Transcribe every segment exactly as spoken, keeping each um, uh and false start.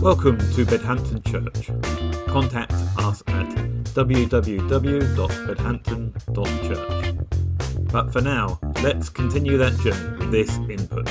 Welcome to Bedhampton Church. Contact us at w w w dot bedhampton dot church. But for now, let's continue that journey with this input.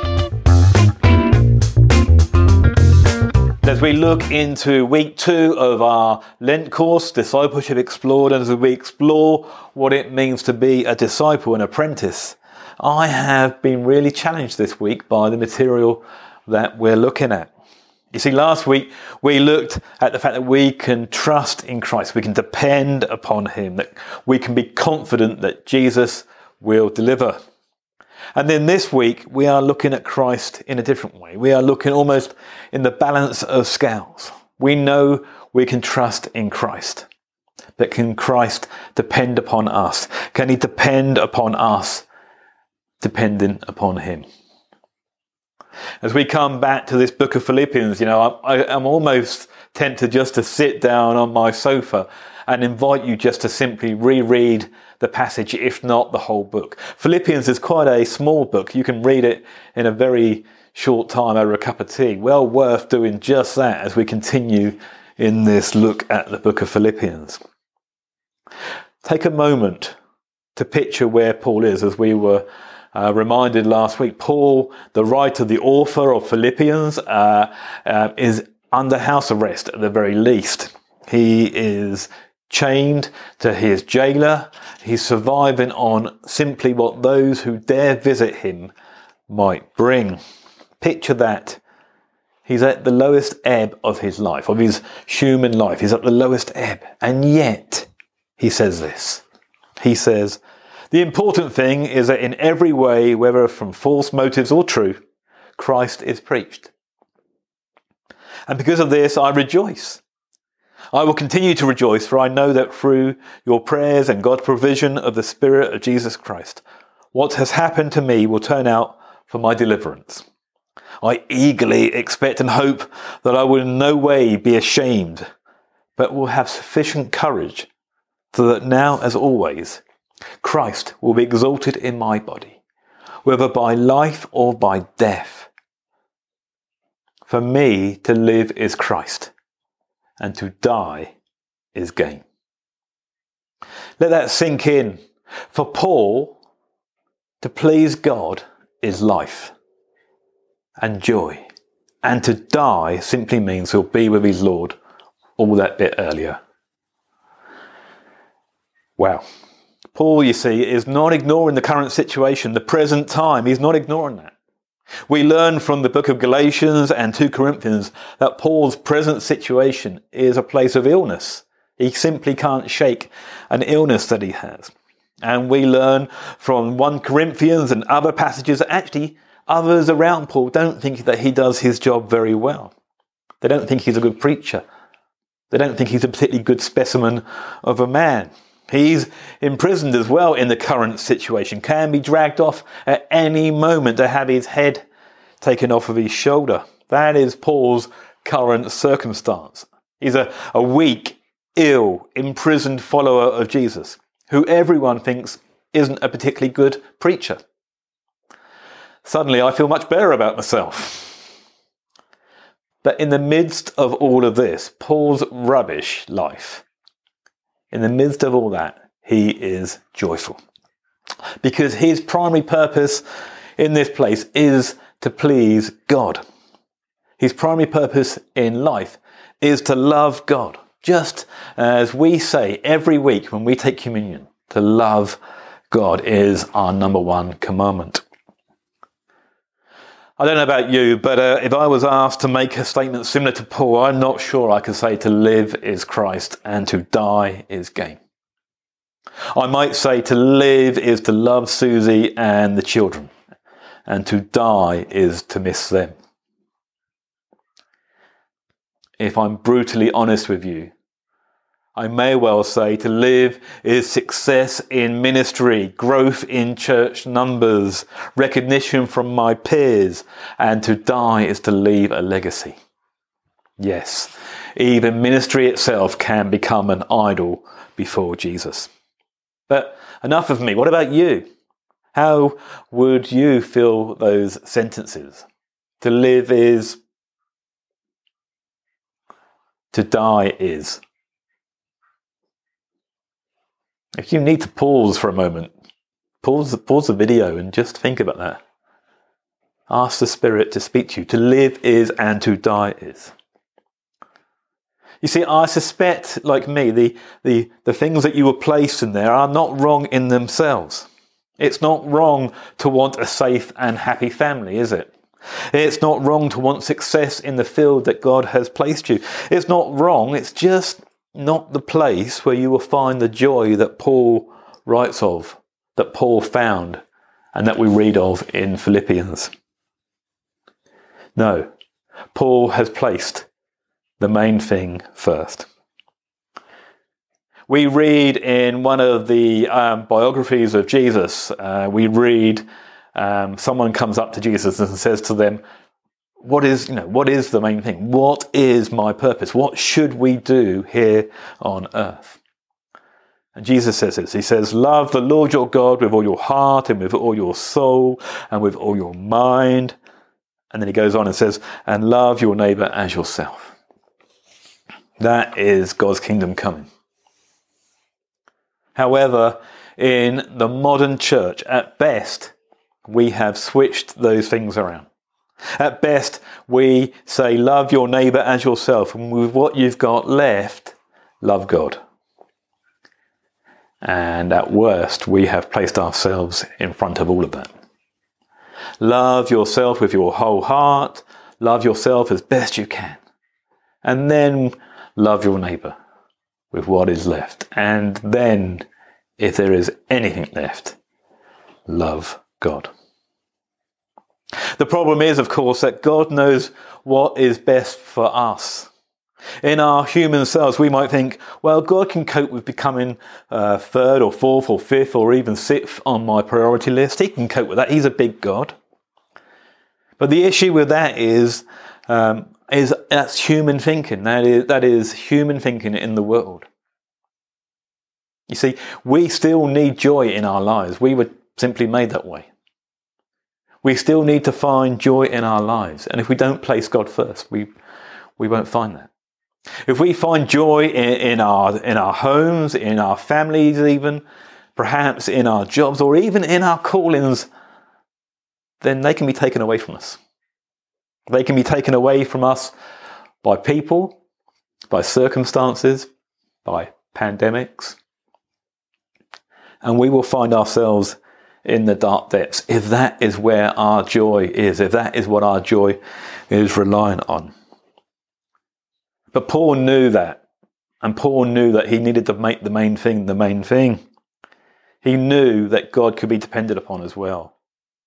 As we look into week two of our Lent course, Discipleship Explored, and as we explore what it means to be a disciple, an apprentice, I have been really challenged this week by the material that we're looking at. You see, last week we looked at the fact that we can trust in Christ, we can depend upon Him, that we can be confident that Jesus will deliver. And then this week we are looking at Christ in a different way. We are looking almost in the balance of scales. We know we can trust in Christ, but can Christ depend upon us? Can He depend upon us depending upon Him? As we come back to this book of Philippians, you know, I, I'm almost tempted just to sit down on my sofa and invite you just to simply reread the passage, if not the whole book. Philippians is quite a small book. You can read it in a very short time over a cup of tea. Well worth doing just that as we continue in this look at the book of Philippians. Take a moment to picture where Paul is, as we were Uh, reminded last week. Paul, the writer, the author of Philippians, uh, uh, is under house arrest at the very least. He is chained to his jailer. He's surviving on simply what those who dare visit him might bring. Picture that. He's at the lowest ebb of his life, of his human life. He's at the lowest ebb. And yet, he says this. He says, "The important thing is that in every way, whether from false motives or true, Christ is preached. And because of this, I rejoice. I will continue to rejoice, for I know that through your prayers and God's provision of the Spirit of Jesus Christ, what has happened to me will turn out for my deliverance. I eagerly expect and hope that I will in no way be ashamed, but will have sufficient courage, so that now, as always, Christ will be exalted in my body, whether by life or by death. For me to live is Christ, and to die is gain." Let that sink in. For Paul, to please God is life and joy, and to die simply means he'll be with his Lord all that bit earlier. Wow. Paul, you see, is not ignoring the current situation, the present time. He's not ignoring that. We learn from the book of Galatians and two Corinthians that Paul's present situation is a place of illness. He simply can't shake an illness that he has. And we learn from First Corinthians and other passages that actually others around Paul don't think that he does his job very well. They don't think he's a good preacher. They don't think he's a particularly good specimen of a man. He's imprisoned as well in the current situation, can be dragged off at any moment to have his head taken off of his shoulder. That is Paul's current circumstance. He's a, a weak, ill, imprisoned follower of Jesus, who everyone thinks isn't a particularly good preacher. Suddenly I feel much better about myself. But in the midst of all of this, Paul's rubbish life, in the midst of all that, he is joyful. Because his primary purpose in this place is to please God. His primary purpose in life is to love God. Just as we say every week when we take communion, to love God is our number one commandment. I don't know about you, but uh, if I was asked to make a statement similar to Paul, I'm not sure I could say to live is Christ and to die is gain. I might say to live is to love Susie and the children, and to die is to miss them. If I'm brutally honest with you, I may well say to live is success in ministry, growth in church numbers, recognition from my peers, and to die is to leave a legacy. Yes, even ministry itself can become an idol before Jesus. But enough of me. What about you? How would you fill those sentences? To live is to die is. If you need to pause for a moment, pause, pause the video and just think about that. Ask the Spirit to speak to you. To live is and to die is. You see, I suspect, like me, the, the, the things that you were placed in there are not wrong in themselves. It's not wrong to want a safe and happy family, is it? It's not wrong to want success in the field that God has placed you. It's not wrong, it's just not the place where you will find the joy that Paul writes of, that Paul found, and that we read of in Philippians. No, Paul has placed the main thing first. We read in one of the um, biographies of Jesus, uh, we read um, someone comes up to Jesus and says to them, what is, you know, what is the main thing? What is my purpose? What should we do here on earth? And Jesus says this, he says, love the Lord your God with all your heart and with all your soul and with all your mind. And then he goes on and says, and love your neighbour as yourself. That is God's kingdom coming. However, in the modern church, at best, we have switched those things around. At best, we say, love your neighbour as yourself, and with what you've got left, love God. And at worst, we have placed ourselves in front of all of that. Love yourself with your whole heart, love yourself as best you can, and then love your neighbour with what is left. And then, if there is anything left, love God. The problem is, of course, that God knows what is best for us. In our human selves, we might think, well, God can cope with becoming uh, third or fourth or fifth or even sixth on my priority list. He can cope with that. He's a big God. But the issue with that is, um, is that's human thinking. That is, that is human thinking in the world. You see, we still need joy in our lives. We were simply made that way. We still need to find joy in our lives. And if we don't place God first, we we won't find that. If we find joy in, in our in our homes, in our families even, perhaps in our jobs or even in our callings, then they can be taken away from us. They can be taken away from us by people, by circumstances, by pandemics. And we will find ourselves in the dark depths if that is where our joy is, if that is what our joy is relying on. But Paul knew that, and Paul knew that he needed to make the main thing the main thing. He knew that God could be depended upon as well.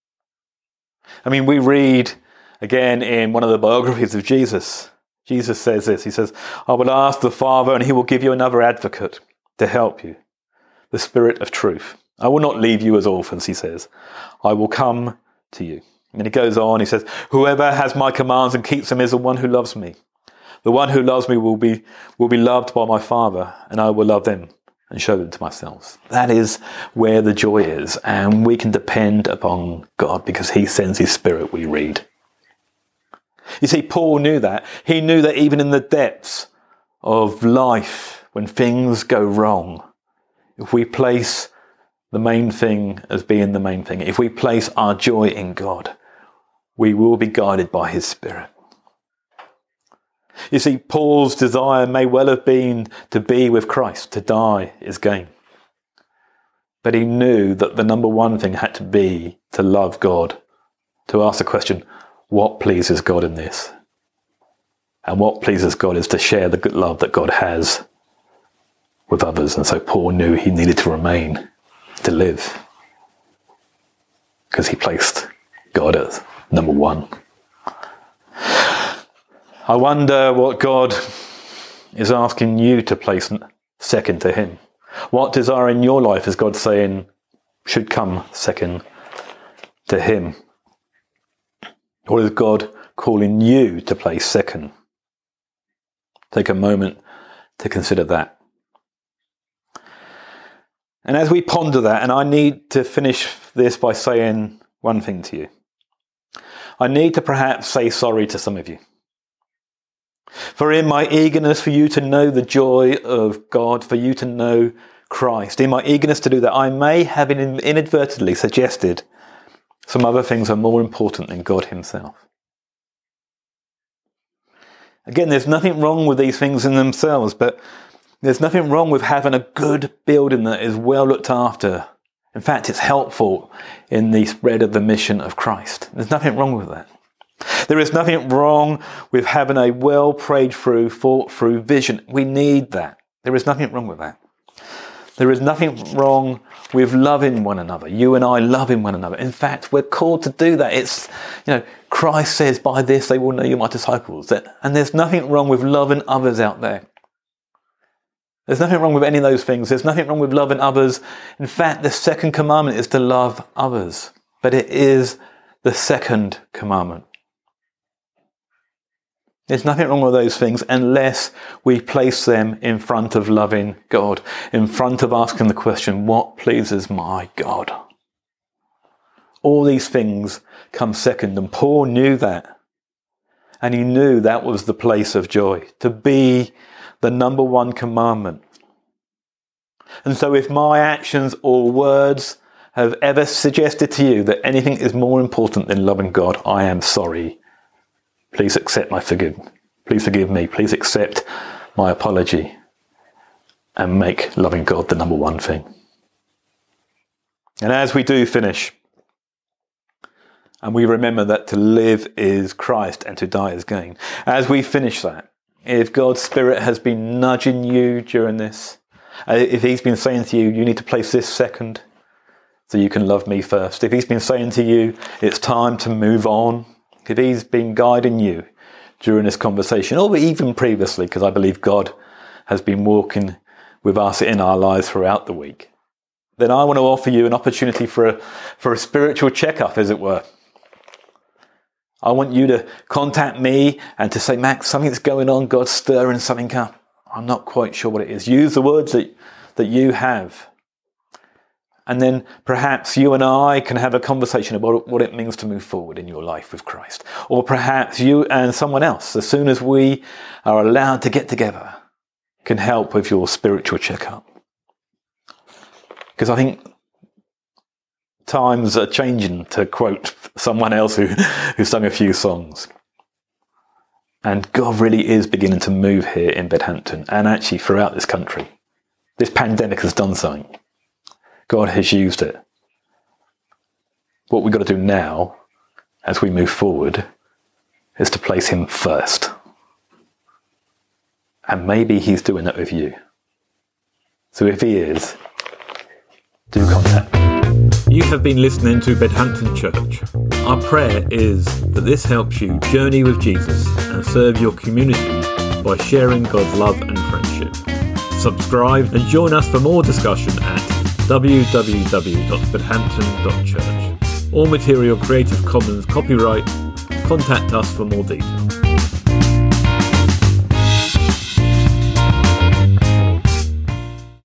I mean, we read again in one of the biographies of Jesus, Jesus says this, he says, I will ask the Father and he will give you another advocate to help you, the Spirit of truth. I will not leave you as orphans, he says. I will come to you. And he goes on, he says, whoever has my commands and keeps them is the one who loves me. The one who loves me will be will be loved by my Father, and I will love them and show them to myself. That is where the joy is, and we can depend upon God because he sends his Spirit, we read. You see, Paul knew that. He knew that even in the depths of life, when things go wrong, if we place the main thing as being the main thing, if we place our joy in God, we will be guided by his Spirit. You see, Paul's desire may well have been to be with Christ, to die is gain. But he knew that the number one thing had to be to love God, to ask the question, what pleases God in this? And what pleases God is to share the good love that God has with others. And so Paul knew he needed to remain to live because he placed God as number one. I wonder what God is asking you to place second to him. What desire in your life is God saying should come second to him? Or is God calling you to place second? Take a moment to consider that. And as we ponder that, and I need to finish this by saying one thing to you. I need to perhaps say sorry to some of you. For in my eagerness for you to know the joy of God, for you to know Christ, in my eagerness to do that, I may have inadvertently suggested some other things are more important than God himself. Again, there's nothing wrong with these things in themselves, but there's nothing wrong with having a good building that is well looked after. In fact, it's helpful in the spread of the mission of Christ. There's nothing wrong with that. There is nothing wrong with having a well prayed through, thought through vision. We need that. There is nothing wrong with that. There is nothing wrong with loving one another. You and I loving one another. In fact, we're called to do that. It's, you know, Christ says, by this they will know you're my disciples. And there's nothing wrong with loving others out there. There's nothing wrong with any of those things. There's nothing wrong with loving others. In fact, the second commandment is to love others. But it is the second commandment. There's nothing wrong with those things unless we place them in front of loving God, in front of asking the question, what pleases my God? All these things come second, and Paul knew that. And he knew that was the place of joy, to be the number one commandment. And so if my actions or words have ever suggested to you that anything is more important than loving God, I am sorry. Please accept my forgiveness. Please forgive me. Please accept my apology and make loving God the number one thing. And as we do finish, and we remember that to live is Christ and to die is gain. As we finish that, if God's Spirit has been nudging you during this, if he's been saying to you, you need to place this second so you can love me first. If he's been saying to you, it's time to move on. If he's been guiding you during this conversation, or even previously, because I believe God has been walking with us in our lives throughout the week, then I want to offer you an opportunity for a, for a spiritual checkup, as it were. I want you to contact me and to say, Max, something's going on, God's stirring something up. I'm not quite sure what it is. Use the words that, that you have. And then perhaps you and I can have a conversation about what it means to move forward in your life with Christ. Or perhaps you and someone else, as soon as we are allowed to get together, can help with your spiritual checkup. Because I think times are changing, to quote someone else who, who sung a few songs. And God really is beginning to move here in Bedhampton and actually throughout this country. This pandemic has done something. God has used it. What we've got to do now, as we move forward, is to place him first. And maybe he's doing that with you. So if he is, do contact me. You have been listening to Bedhampton Church. Our prayer is that this helps you journey with Jesus and serve your community by sharing God's love and friendship. Subscribe and join us for more discussion at w w w dot bedhampton dot church. All material Creative Commons copyright. Contact us for more details.